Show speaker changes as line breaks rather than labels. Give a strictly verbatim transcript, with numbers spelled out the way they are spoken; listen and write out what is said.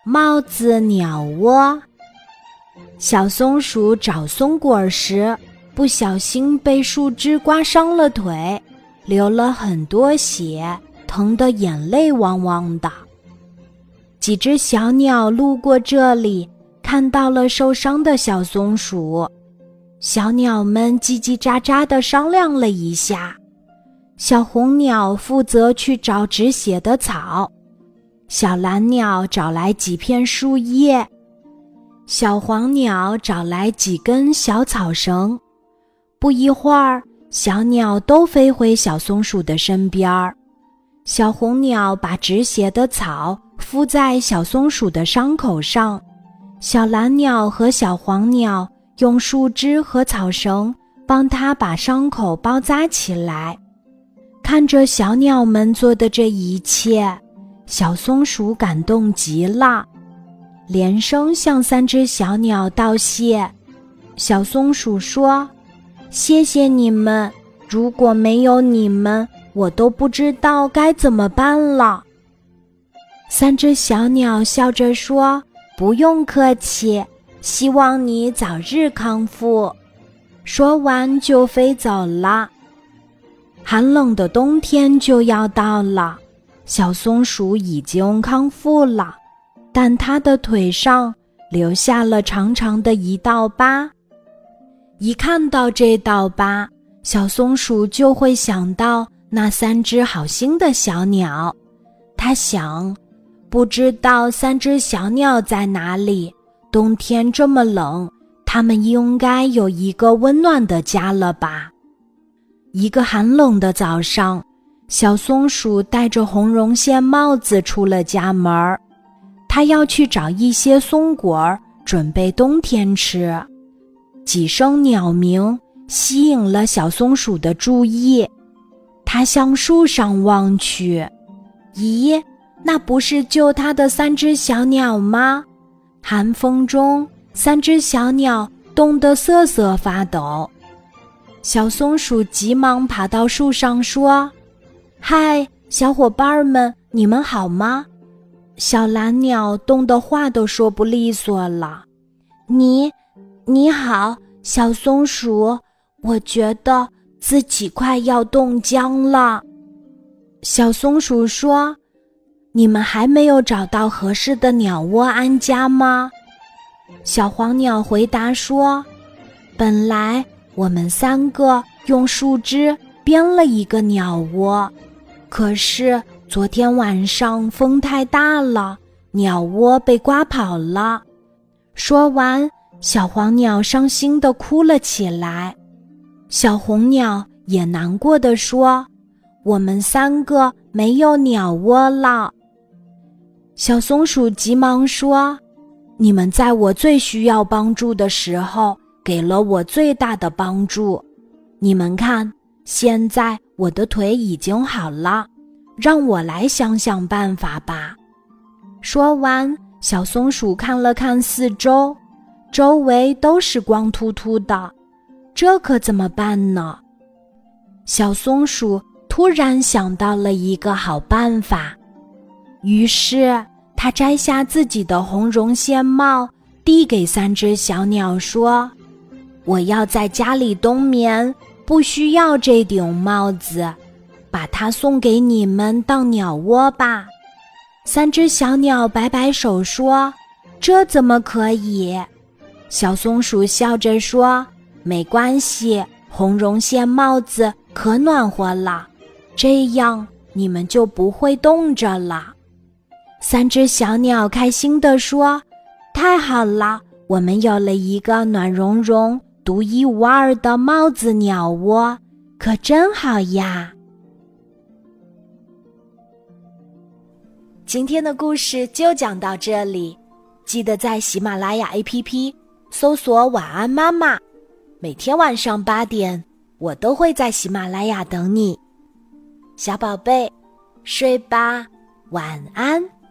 帽子鸟窝。小松鼠找松果时，不小心被树枝刮伤了腿，流了很多血，疼得眼泪汪汪的。几只小鸟路过这里，看到了受伤的小松鼠，小鸟们叽叽喳喳地商量了一下。小红鸟负责去找止血的草，小蓝鸟找来几片树叶，小黄鸟找来几根小草绳。不一会儿，小鸟都飞回小松鼠的身边儿。小红鸟把止血的草敷在小松鼠的伤口上，小蓝鸟和小黄鸟用树枝和草绳帮它把伤口包扎起来。看着小鸟们做的这一切，小松鼠感动极了，连声向三只小鸟道谢。小松鼠说：谢谢你们，如果没有你们，我都不知道该怎么办了。三只小鸟笑着说：不用客气，希望你早日康复。说完就飞走了。寒冷的冬天就要到了，小松鼠已经康复了，但它的腿上留下了长长的一道疤。一看到这道疤，小松鼠就会想到那三只好心的小鸟。它想，不知道三只小鸟在哪里，冬天这么冷，它们应该有一个温暖的家了吧。一个寒冷的早上，小松鼠戴着红绒线帽子出了家门，它要去找一些松果，准备冬天吃。几声鸟鸣吸引了小松鼠的注意，它向树上望去，咦，那不是救它的三只小鸟吗？寒风中，三只小鸟冻得瑟瑟发抖。小松鼠急忙爬到树上说：嗨，小伙伴们，你们好吗？小蓝鸟冻得话都说不利索了。你你好，小松鼠，我觉得自己快要冻僵了。小松鼠说：你们还没有找到合适的鸟窝安家吗？小黄鸟回答说：本来我们三个用树枝编了一个鸟窝，可是昨天晚上风太大了，鸟窝被刮跑了。说完，小黄鸟伤心地哭了起来。小红鸟也难过地说：我们三个没有鸟窝了。小松鼠急忙说：你们在我最需要帮助的时候给了我最大的帮助，你们看，现在我的腿已经好了，让我来想想办法吧。说完，小松鼠看了看四周，周围都是光秃秃的，这可怎么办呢？小松鼠突然想到了一个好办法，于是它摘下自己的红绒线帽，递给三只小鸟说：我要在家里冬眠，不需要这顶帽子，把它送给你们当鸟窝吧。三只小鸟摆摆手说：这怎么可以？小松鼠笑着说：没关系，红绒线帽子可暖和了，这样你们就不会冻着了。三只小鸟开心地说：太好了，我们有了一个暖融融独一无二的帽子鸟窝，可真好呀！今天的故事就讲到这里，记得在喜马拉雅 A P P 搜索晚安妈妈，每天晚上八点，我都会在喜马拉雅等你。小宝贝，睡吧，晚安。